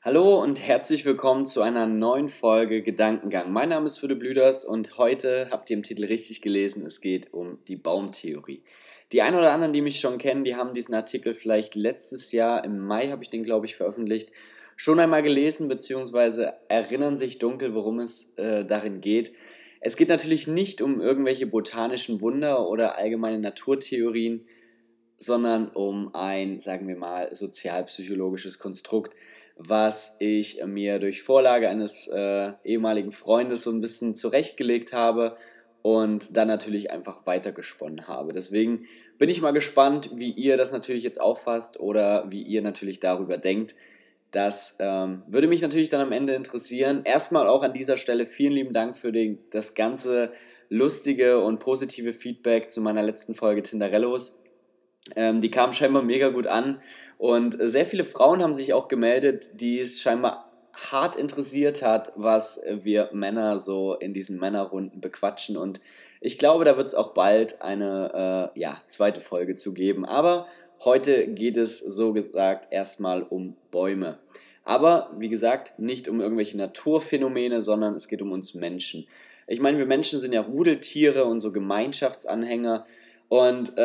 Hallo und herzlich willkommen zu einer neuen Folge Gedankengang. Mein Name ist Philipp Lüders und heute habt ihr im Titel richtig gelesen, es geht um die Baumtheorie. Die einen oder anderen, die mich schon kennen, die haben diesen Artikel vielleicht letztes Jahr, im Mai habe ich den, glaube ich, veröffentlicht, schon einmal gelesen bzw. erinnern sich dunkel, worum es darin geht. Es geht natürlich nicht um irgendwelche botanischen Wunder oder allgemeine Naturtheorien, sondern um ein, sagen wir mal, sozialpsychologisches Konstrukt, was ich mir durch Vorlage eines ehemaligen Freundes so ein bisschen zurechtgelegt habe und dann natürlich einfach weitergesponnen habe. Deswegen bin ich mal gespannt, wie ihr das natürlich jetzt auffasst oder wie ihr natürlich darüber denkt. Das würde mich natürlich dann am Ende interessieren. Erstmal auch an dieser Stelle vielen lieben Dank für das ganze lustige und positive Feedback zu meiner letzten Folge Tinderellos. Die kam scheinbar mega gut an und sehr viele Frauen haben sich auch gemeldet, die es scheinbar hart interessiert hat, was wir Männer so in diesen Männerrunden bequatschen, und ich glaube, da wird es auch bald eine zweite Folge zu geben. Aber heute geht es so gesagt erstmal um Bäume. Aber wie gesagt, nicht um irgendwelche Naturphänomene, sondern es geht um uns Menschen. Ich meine, wir Menschen sind ja Rudeltiere und so Gemeinschaftsanhänger, und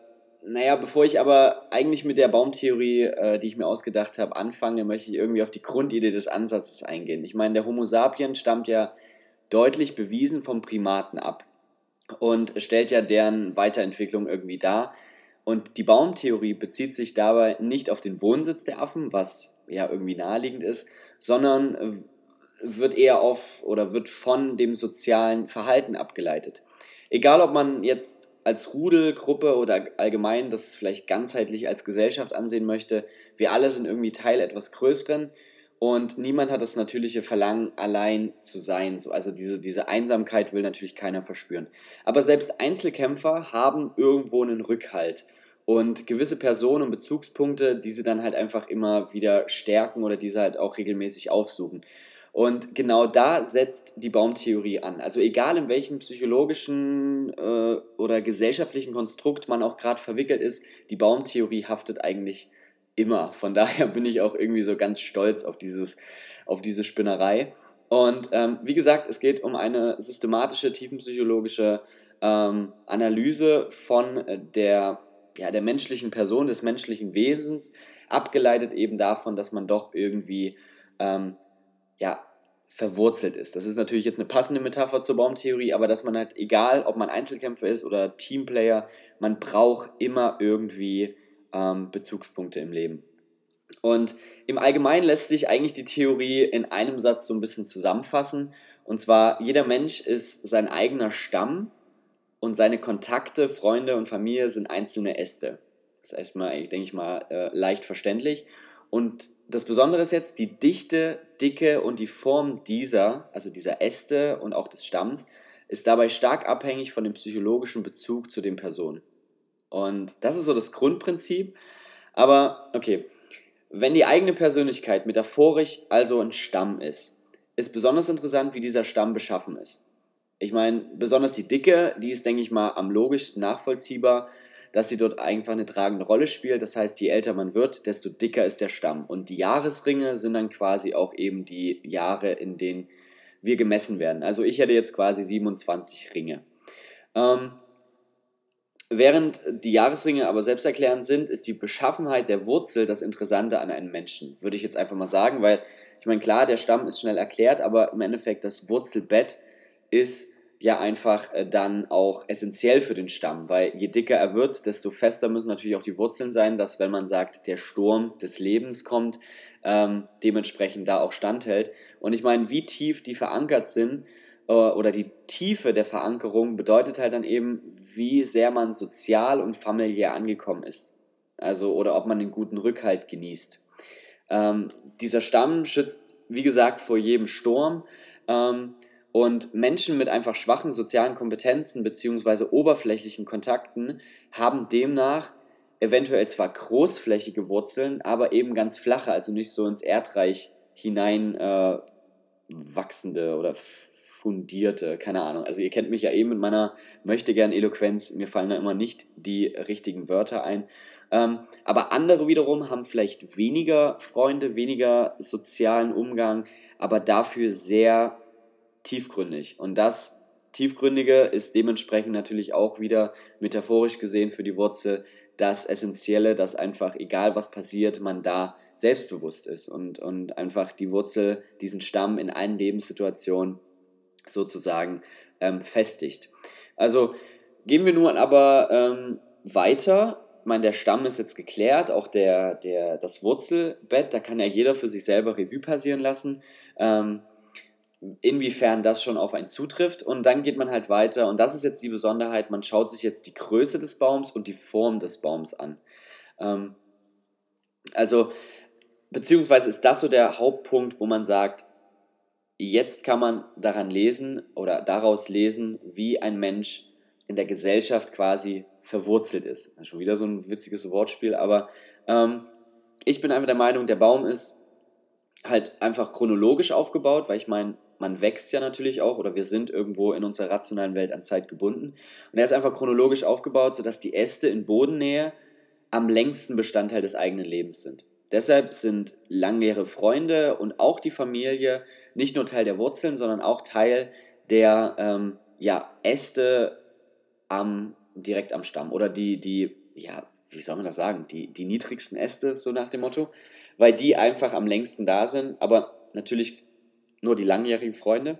bevor ich aber eigentlich mit der Baumtheorie, die ich mir ausgedacht habe, anfange, möchte ich irgendwie auf die Grundidee des Ansatzes eingehen. Ich meine, der Homo sapiens stammt ja deutlich bewiesen vom Primaten ab und stellt ja deren Weiterentwicklung irgendwie dar. Und die Baumtheorie bezieht sich dabei nicht auf den Wohnsitz der Affen, was ja irgendwie naheliegend ist, sondern wird eher wird von dem sozialen Verhalten abgeleitet. Egal, ob man jetzt als Rudel, Gruppe oder allgemein das vielleicht ganzheitlich als Gesellschaft ansehen möchte, wir alle sind irgendwie Teil etwas Größeren und niemand hat das natürliche Verlangen, allein zu sein. Also diese Einsamkeit will natürlich keiner verspüren. Aber selbst Einzelkämpfer haben irgendwo einen Rückhalt und gewisse Personen und Bezugspunkte, die sie dann halt einfach immer wieder stärken oder die sie halt auch regelmäßig aufsuchen. Und genau da setzt die Baumtheorie an. Also egal in welchem psychologischen oder gesellschaftlichen Konstrukt man auch gerade verwickelt ist, die Baumtheorie haftet eigentlich immer. Von daher bin ich auch irgendwie so ganz stolz auf diese Spinnerei. Und wie gesagt, es geht um eine systematische, tiefenpsychologische Analyse von der menschlichen Person, des menschlichen Wesens, abgeleitet eben davon, dass man doch irgendwie ähm, ja, verwurzelt ist. Das ist natürlich jetzt eine passende Metapher zur Baumtheorie, aber dass man halt, egal ob man Einzelkämpfer ist oder Teamplayer, man braucht immer irgendwie Bezugspunkte im Leben. Und im Allgemeinen lässt sich eigentlich die Theorie in einem Satz so ein bisschen zusammenfassen. Und zwar, jeder Mensch ist sein eigener Stamm und seine Kontakte, Freunde und Familie sind einzelne Äste. Das ist erstmal, denke ich mal, leicht verständlich. Und das Besondere ist jetzt, die Dichte, Dicke und die Form also dieser Äste und auch des Stamms, ist dabei stark abhängig von dem psychologischen Bezug zu den Personen. Und das ist so das Grundprinzip. Aber okay, wenn die eigene Persönlichkeit metaphorisch also ein Stamm ist besonders interessant, wie dieser Stamm beschaffen ist. Ich meine, besonders die Dicke, die ist, denke ich mal, am logischsten nachvollziehbar, dass sie dort einfach eine tragende Rolle spielt. Das heißt, je älter man wird, desto dicker ist der Stamm. Und die Jahresringe sind dann quasi auch eben die Jahre, in denen wir gemessen werden. Also ich hätte jetzt quasi 27 Ringe. Ähm, Während die Jahresringe aber selbsterklärend sind, ist die Beschaffenheit der Wurzel das Interessante an einem Menschen, würde ich jetzt einfach mal sagen, weil ich meine, klar, der Stamm ist schnell erklärt, aber im Endeffekt das Wurzelbett ist ja einfach dann auch essentiell für den Stamm, weil je dicker er wird, desto fester müssen natürlich auch die Wurzeln sein, dass, wenn man sagt, der Sturm des Lebens kommt, dementsprechend da auch standhält. Und ich meine, wie tief die verankert sind, oder die Tiefe der Verankerung bedeutet halt dann eben, wie sehr man sozial und familiär angekommen ist. Also, oder ob man einen guten Rückhalt genießt. Ähm, Dieser Stamm schützt, wie gesagt, vor jedem Sturm. Und Menschen mit einfach schwachen sozialen Kompetenzen bzw. oberflächlichen Kontakten haben demnach eventuell zwar großflächige Wurzeln, aber eben ganz flache, also nicht so ins Erdreich hinein wachsende oder fundierte, keine Ahnung. Also ihr kennt mich ja eben mit meiner Möchtegern-Eloquenz, mir fallen da immer nicht die richtigen Wörter ein. Aber andere wiederum haben vielleicht weniger Freunde, weniger sozialen Umgang, aber dafür sehr tiefgründig. Und das Tiefgründige ist dementsprechend natürlich auch wieder metaphorisch gesehen für die Wurzel das Essentielle, dass einfach, egal was passiert, man da selbstbewusst ist und einfach die Wurzel, diesen Stamm in allen Lebenssituationen sozusagen festigt. Also gehen wir nun aber weiter. Ich meine, der Stamm ist jetzt geklärt, auch das Wurzelbett, da kann ja jeder für sich selber Revue passieren lassen. Inwiefern das schon auf einen zutrifft, und dann geht man halt weiter, und das ist jetzt die Besonderheit, man schaut sich jetzt die Größe des Baums und die Form des Baums an. Also, beziehungsweise ist das so der Hauptpunkt, wo man sagt, jetzt kann man daran lesen oder daraus lesen, wie ein Mensch in der Gesellschaft quasi verwurzelt ist. Schon wieder so ein witziges Wortspiel, aber ich bin einfach der Meinung, der Baum ist halt einfach chronologisch aufgebaut, weil ich meine, man wächst ja natürlich auch, oder wir sind irgendwo in unserer rationalen Welt an Zeit gebunden. Und er ist einfach chronologisch aufgebaut, sodass die Äste in Bodennähe am längsten Bestandteil des eigenen Lebens sind. Deshalb sind langjährige Freunde und auch die Familie nicht nur Teil der Wurzeln, sondern auch Teil der Äste direkt am Stamm. Oder wie soll man das sagen, die niedrigsten Äste, so nach dem Motto, weil die einfach am längsten da sind, aber natürlich nur die langjährigen Freunde.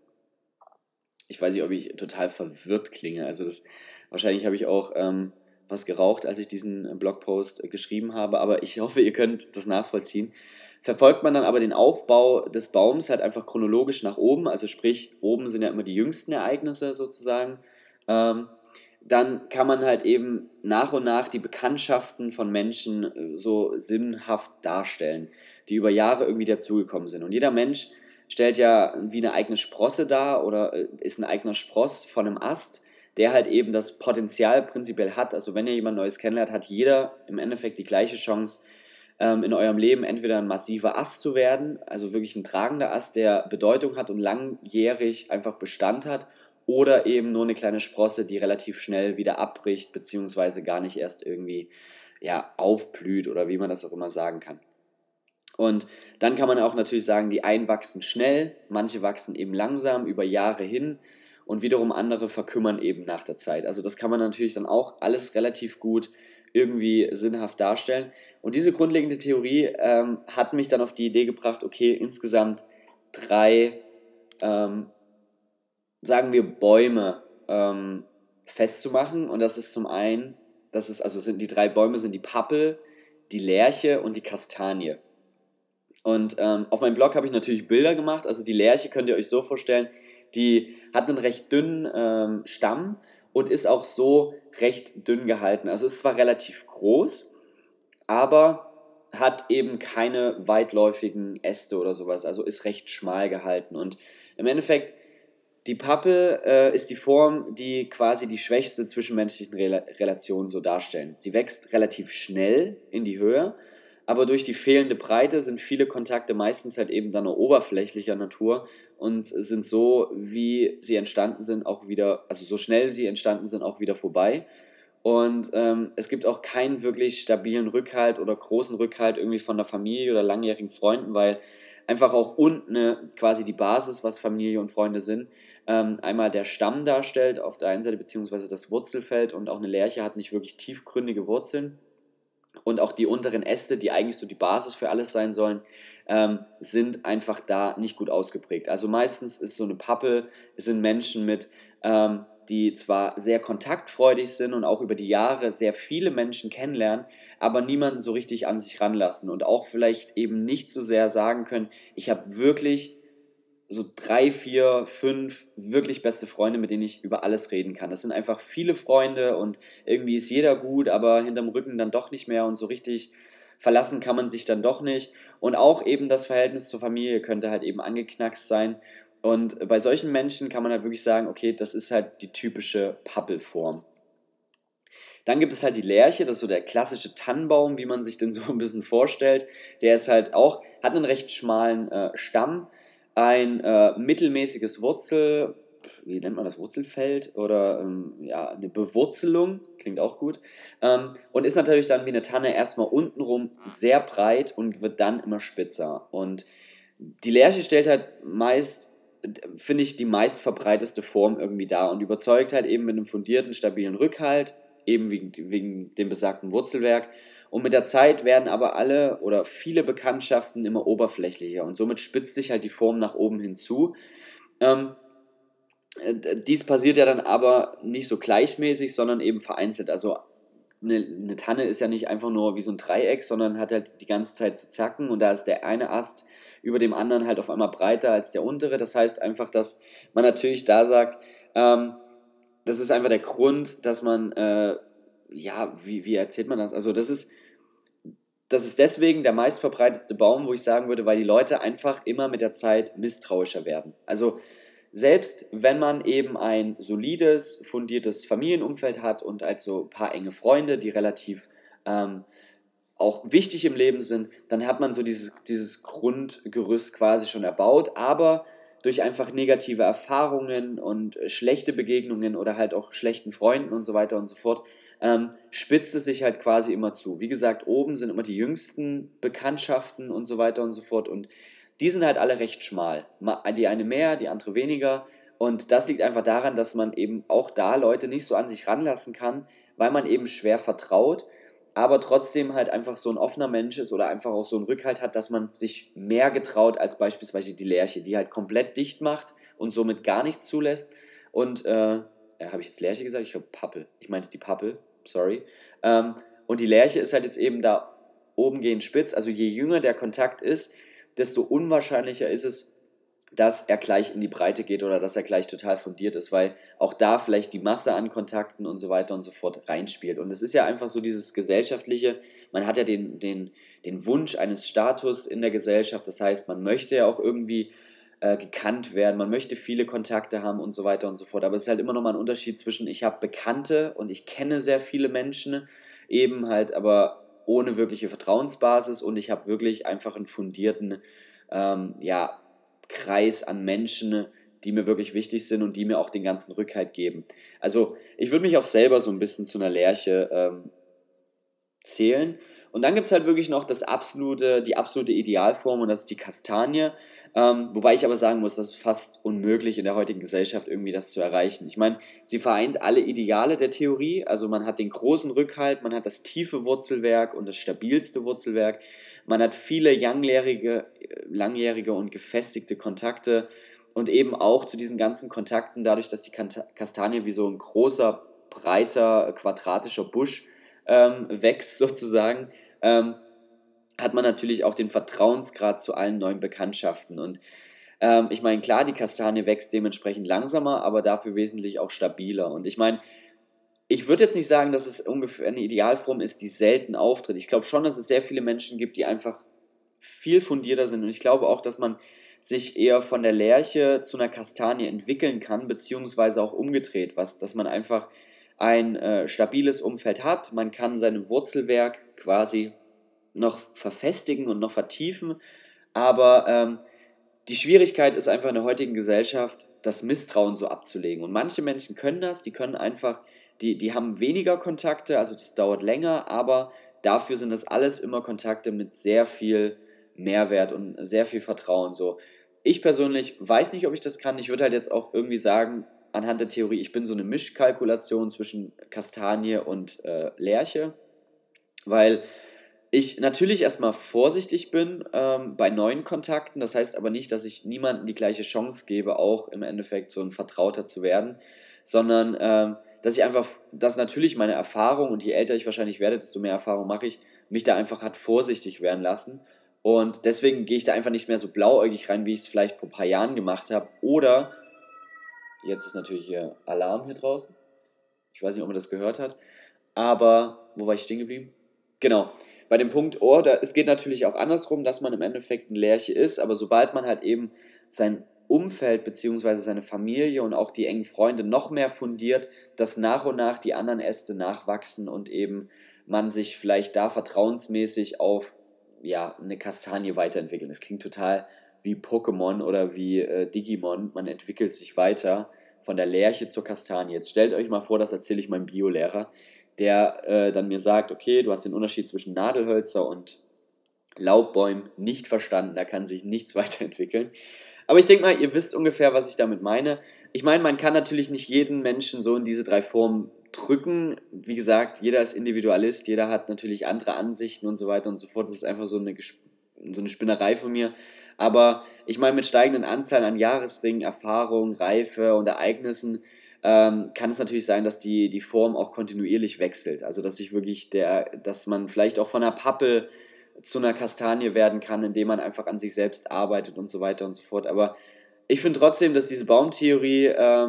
Ich weiß nicht, ob ich total verwirrt klinge, also wahrscheinlich habe ich auch was geraucht, als ich diesen Blogpost geschrieben habe, aber ich hoffe, ihr könnt das nachvollziehen. Verfolgt man dann aber den Aufbau des Baums halt einfach chronologisch nach oben, also sprich, oben sind ja immer die jüngsten Ereignisse sozusagen, dann kann man halt eben nach und nach die Bekanntschaften von Menschen so sinnhaft darstellen, die über Jahre irgendwie dazugekommen sind. Und jeder Mensch stellt ja wie eine eigene Sprosse dar oder ist ein eigener Spross von einem Ast, der halt eben das Potenzial prinzipiell hat. Also wenn ihr jemand Neues kennenlernt, hat jeder im Endeffekt die gleiche Chance, in eurem Leben entweder ein massiver Ast zu werden, also wirklich ein tragender Ast, der Bedeutung hat und langjährig einfach Bestand hat, oder eben nur eine kleine Sprosse, die relativ schnell wieder abbricht, beziehungsweise gar nicht erst irgendwie aufblüht oder wie man das auch immer sagen kann. Und dann kann man auch natürlich sagen, die einen wachsen schnell, manche wachsen eben langsam über Jahre hin und wiederum andere verkümmern eben nach der Zeit. Also das kann man natürlich dann auch alles relativ gut irgendwie sinnhaft darstellen. Und diese grundlegende Theorie hat mich dann auf die Idee gebracht, okay, insgesamt 3, sagen wir, Bäume festzumachen. Und das ist zum einen, die 3 Bäume sind die Pappel, die Lärche und die Kastanie. Und auf meinem Blog habe ich natürlich Bilder gemacht. Also die Lärche könnt ihr euch so vorstellen, die hat einen recht dünnen Stamm und ist auch so recht dünn gehalten. Also ist zwar relativ groß, aber hat eben keine weitläufigen Äste oder sowas. Also ist recht schmal gehalten. Und im Endeffekt, die Pappel ist die Form, die quasi die schwächste zwischenmenschlichen Relationen so darstellen. Sie wächst relativ schnell in die Höhe, aber durch die fehlende Breite sind viele Kontakte meistens halt eben dann nur oberflächlicher Natur und sind so, wie sie entstanden sind, auch wieder, also so schnell sie entstanden sind, auch wieder vorbei. Und es gibt auch keinen wirklich stabilen Rückhalt oder großen Rückhalt irgendwie von der Familie oder langjährigen Freunden, weil einfach auch unten quasi die Basis, was Familie und Freunde sind, einmal der Stamm darstellt auf der einen Seite, beziehungsweise das Wurzelfeld, und auch eine Lärche hat nicht wirklich tiefgründige Wurzeln. Und auch die unteren Äste, die eigentlich so die Basis für alles sein sollen, sind einfach da nicht gut ausgeprägt. Also meistens ist so eine Pappel, sind Menschen die zwar sehr kontaktfreudig sind und auch über die Jahre sehr viele Menschen kennenlernen, aber niemanden so richtig an sich ranlassen und auch vielleicht eben nicht so sehr sagen können, ich habe wirklich so 3, 4, 5 wirklich beste Freunde, mit denen ich über alles reden kann. Das sind einfach viele Freunde und irgendwie ist jeder gut, aber hinterm Rücken dann doch nicht mehr, und so richtig verlassen kann man sich dann doch nicht. Und auch eben das Verhältnis zur Familie könnte halt eben angeknackst sein. Und bei solchen Menschen kann man halt wirklich sagen, okay, das ist halt die typische Pappelform. Dann gibt es halt die Lärche, das ist so der klassische Tannenbaum, wie man sich den so ein bisschen vorstellt. Der ist halt auch, hat einen recht schmalen Stamm, ein mittelmäßiges wie nennt man das, Wurzelfeld oder ja, eine Bewurzelung, klingt auch gut, und ist natürlich dann wie eine Tanne erstmal untenrum sehr breit und wird dann immer spitzer. Und die Lärche stellt halt meist, finde ich, die meist verbreiteste Form irgendwie dar und überzeugt halt eben mit einem fundierten, stabilen Rückhalt, eben wegen dem besagten Wurzelwerk. Und mit der Zeit werden aber alle oder viele Bekanntschaften immer oberflächlicher und somit spitzt sich halt die Form nach oben hinzu. Ähm, Dies passiert ja dann aber nicht so gleichmäßig, sondern eben vereinzelt. Also eine Tanne ist ja nicht einfach nur wie so ein Dreieck, sondern hat halt die ganze Zeit so Zacken und da ist der eine Ast über dem anderen halt auf einmal breiter als der untere. Das heißt einfach, dass man natürlich da sagt, das ist einfach der Grund, dass man, ja, wie erzählt man das? Also das ist deswegen der meistverbreitetste Baum, wo ich sagen würde, weil die Leute einfach immer mit der Zeit misstrauischer werden. Also selbst wenn man eben ein solides, fundiertes Familienumfeld hat und also ein paar enge Freunde, die relativ auch wichtig im Leben sind, dann hat man so dieses Grundgerüst quasi schon erbaut, aber durch einfach negative Erfahrungen und schlechte Begegnungen oder halt auch schlechten Freunden und so weiter und so fort, spitzt es sich halt quasi immer zu. Wie gesagt, oben sind immer die jüngsten Bekanntschaften und so weiter und so fort und die sind halt alle recht schmal. Die eine mehr, die andere weniger und das liegt einfach daran, dass man eben auch da Leute nicht so an sich ranlassen kann, weil man eben schwer vertraut, aber trotzdem halt einfach so ein offener Mensch ist oder einfach auch so einen Rückhalt hat, dass man sich mehr getraut als beispielsweise die Lerche, die halt komplett dicht macht und somit gar nichts zulässt. Und, habe ich jetzt Lerche gesagt? Ich glaube Pappel. Ich meinte die Pappel, sorry. Und die Lerche ist halt jetzt eben da oben gehend spitz. Also je jünger der Kontakt ist, desto unwahrscheinlicher ist es, dass er gleich in die Breite geht oder dass er gleich total fundiert ist, weil auch da vielleicht die Masse an Kontakten und so weiter und so fort reinspielt. Und es ist ja einfach so dieses Gesellschaftliche, man hat ja den Wunsch eines Status in der Gesellschaft, das heißt, man möchte ja auch irgendwie gekannt werden, man möchte viele Kontakte haben und so weiter und so fort. Aber es ist halt immer noch mal ein Unterschied zwischen, ich habe Bekannte und ich kenne sehr viele Menschen, eben halt aber ohne wirkliche Vertrauensbasis und ich habe wirklich einfach einen fundierten, ja, Kreis an Menschen, die mir wirklich wichtig sind und die mir auch den ganzen Rückhalt geben. Also ich würde mich auch selber so ein bisschen zu einer Lerche zählen. Und dann gibt es halt wirklich noch die absolute Idealform und das ist die Kastanie. Wobei ich aber sagen muss, das ist fast unmöglich in der heutigen Gesellschaft irgendwie das zu erreichen. Ich meine, sie vereint alle Ideale der Theorie, also man hat den großen Rückhalt, man hat das tiefe Wurzelwerk und das stabilste Wurzelwerk, man hat viele langjährige und gefestigte Kontakte und eben auch zu diesen ganzen Kontakten, dadurch, dass die Kastanie wie so ein großer, breiter, quadratischer Busch wächst sozusagen, hat man natürlich auch den Vertrauensgrad zu allen neuen Bekanntschaften. Und ich meine, klar, die Kastanie wächst dementsprechend langsamer, aber dafür wesentlich auch stabiler. Und ich meine, ich würde jetzt nicht sagen, dass es ungefähr eine Idealform ist, die selten auftritt. Ich glaube schon, dass es sehr viele Menschen gibt, die einfach viel fundierter sind. Und ich glaube auch, dass man sich eher von der Lerche zu einer Kastanie entwickeln kann, beziehungsweise auch umgedreht, dass man einfach ein stabiles Umfeld hat. Man kann sein Wurzelwerk quasi noch verfestigen und noch vertiefen, aber die Schwierigkeit ist einfach in der heutigen Gesellschaft, das Misstrauen so abzulegen. Und manche Menschen können das, die können einfach, die haben weniger Kontakte, also das dauert länger, aber dafür sind das alles immer Kontakte mit sehr viel Mehrwert und sehr viel Vertrauen. So, ich persönlich weiß nicht, ob ich das kann. Ich würde halt jetzt auch irgendwie sagen, anhand der Theorie, ich bin so eine Mischkalkulation zwischen Kastanie und Lerche, weil ich natürlich erstmal vorsichtig bin bei neuen Kontakten. Das heißt aber nicht, dass ich niemandem die gleiche Chance gebe, auch im Endeffekt so ein Vertrauter zu werden, sondern dass ich einfach, dass natürlich meine Erfahrung und je älter ich wahrscheinlich werde, desto mehr Erfahrung mache ich, mich da einfach hat vorsichtig werden lassen. Und deswegen gehe ich da einfach nicht mehr so blauäugig rein, wie ich es vielleicht vor ein paar Jahren gemacht habe. Oder, jetzt ist natürlich hier Alarm hier draußen. Ich weiß nicht, ob man das gehört hat. Aber, wo war ich stehen geblieben? Genau, bei dem Punkt Ohr, es geht natürlich auch andersrum, dass man im Endeffekt ein Lerche ist, aber sobald man halt eben sein Umfeld bzw. seine Familie und auch die engen Freunde noch mehr fundiert, dass nach und nach die anderen Äste nachwachsen und eben man sich vielleicht da vertrauensmäßig auf ja, eine Kastanie weiterentwickelt. Das klingt total wie Pokémon oder wie Digimon. Man entwickelt sich weiter von der Lerche zur Kastanie. Jetzt stellt euch mal vor, das erzähle ich meinem Biolehrer, der dann mir sagt, okay, du hast den Unterschied zwischen Nadelhölzer und Laubbäumen nicht verstanden, da kann sich nichts weiterentwickeln. Aber ich denke mal, ihr wisst ungefähr, was ich damit meine. Ich meine, man kann natürlich nicht jeden Menschen so in diese drei Formen drücken. Wie gesagt, jeder ist Individualist, jeder hat natürlich andere Ansichten und so weiter und so fort. Das ist einfach so eine Spinnerei von mir. Aber ich meine, mit steigenden Anzahlen an Jahresringen, Erfahrung, Reife und Ereignissen kann es natürlich sein, dass die Form auch kontinuierlich wechselt. Also dass sich wirklich dass man vielleicht auch von einer Pappel zu einer Kastanie werden kann, indem man einfach an sich selbst arbeitet und so weiter und so fort. Aber ich finde trotzdem, dass diese Baumtheorie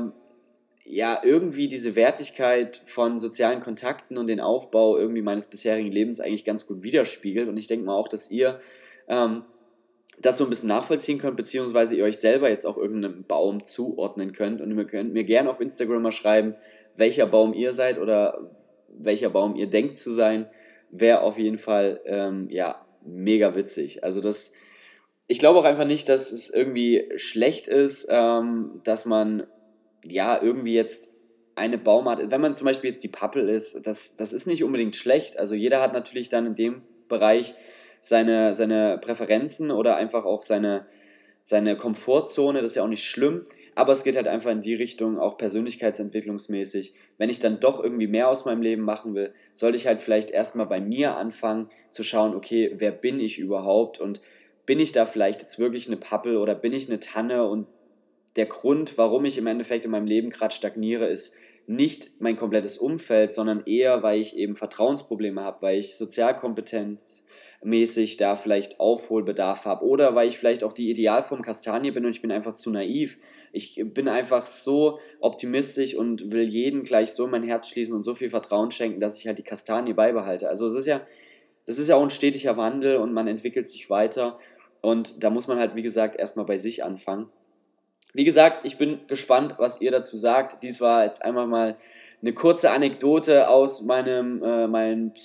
ja irgendwie diese Wertigkeit von sozialen Kontakten und den Aufbau irgendwie meines bisherigen Lebens eigentlich ganz gut widerspiegelt. Und ich denke mal auch, dass ihr ähm, das so ein bisschen nachvollziehen könnt, beziehungsweise ihr euch selber jetzt auch irgendeinem Baum zuordnen könnt. Und ihr könnt mir gerne auf Instagram mal schreiben, welcher Baum ihr seid oder welcher Baum ihr denkt zu sein. Wäre auf jeden Fall ja, mega witzig. Also ich glaube auch einfach nicht, dass es irgendwie schlecht ist, dass man ja irgendwie jetzt eine Baumart, wenn man zum Beispiel jetzt die Pappel ist, das ist nicht unbedingt schlecht. Also jeder hat natürlich dann in dem Bereich seine Präferenzen oder einfach auch seine Komfortzone, das ist ja auch nicht schlimm, aber es geht halt einfach in die Richtung, auch persönlichkeitsentwicklungsmäßig. Wenn ich dann doch irgendwie mehr aus meinem Leben machen will, sollte ich halt vielleicht erstmal bei mir anfangen zu schauen, okay, wer bin ich überhaupt und bin ich da vielleicht jetzt wirklich eine Pappel oder bin ich eine Tanne und der Grund, warum ich im Endeffekt in meinem Leben gerade stagniere, ist nicht mein komplettes Umfeld, sondern eher, weil ich eben Vertrauensprobleme habe, weil ich sozialkompetenzmäßig da vielleicht Aufholbedarf habe oder weil ich vielleicht auch die Idealform Kastanie bin und ich bin einfach zu naiv. Ich bin einfach so optimistisch und will jedem gleich so in mein Herz schließen und so viel Vertrauen schenken, dass ich halt die Kastanie beibehalte. Also das ist ja auch ein stetiger Wandel und man entwickelt sich weiter und da muss man halt, wie gesagt, erstmal bei sich anfangen. Wie gesagt, ich bin gespannt, was ihr dazu sagt. Dies war jetzt einfach mal eine kurze Anekdote aus meinem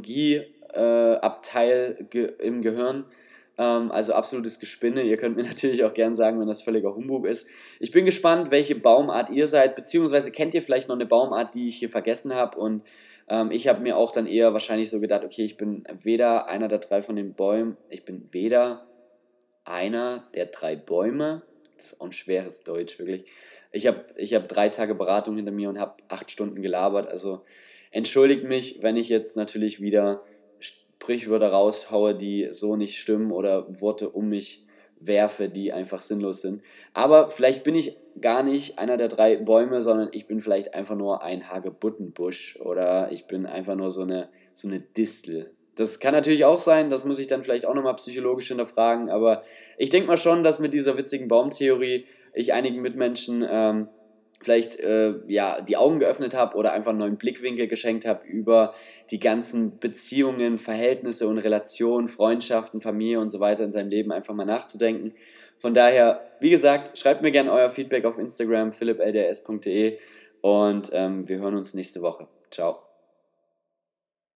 Psychologie-Abteil im Gehirn. Also absolutes Gespinne. Ihr könnt mir natürlich auch gern sagen, wenn das völliger Humbug ist. Ich bin gespannt, welche Baumart ihr seid, beziehungsweise kennt ihr vielleicht noch eine Baumart, die ich hier vergessen habe. Und ich habe mir auch dann eher wahrscheinlich so gedacht, okay, ich bin weder einer der drei von den Bäumen, ich bin weder einer der drei Bäume. Das ist auch ein schweres Deutsch, wirklich. Ich hab 3 Tage Beratung hinter mir und habe 8 Stunden gelabert. Also entschuldigt mich, wenn ich jetzt natürlich wieder Sprichwörter raushaue, die so nicht stimmen oder Worte um mich werfe, die einfach sinnlos sind. Aber vielleicht bin ich gar nicht einer der 3 Bäume, sondern ich bin vielleicht einfach nur ein Hagebuttenbusch oder ich bin einfach nur so eine Distel. Das kann natürlich auch sein, das muss ich dann vielleicht auch nochmal psychologisch hinterfragen, aber ich denke mal schon, dass mit dieser witzigen Baumtheorie ich einigen Mitmenschen vielleicht ja, die Augen geöffnet habe oder einfach einen neuen Blickwinkel geschenkt habe über die ganzen Beziehungen, Verhältnisse und Relationen, Freundschaften, Familie und so weiter in seinem Leben einfach mal nachzudenken. Von daher, wie gesagt, schreibt mir gerne euer Feedback auf Instagram philipp.lds.de und wir hören uns nächste Woche. Ciao.